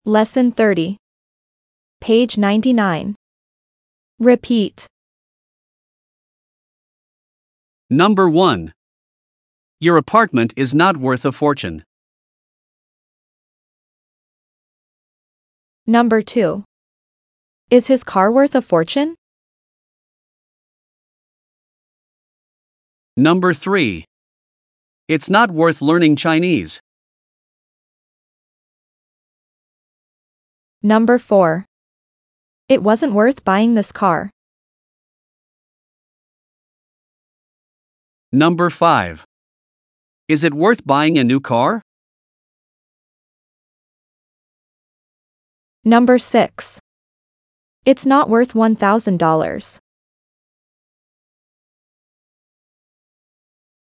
Lesson 30. Page 99. Repeat. Number 1. Your apartment is not worth a fortune. Number 2. Is his car worth a fortune? Number 3. It's not worth learning Chinese. Number 4. It wasn't worth buying this car. Number 5. Is it worth buying a new car? Number 6. It's not worth $1,000.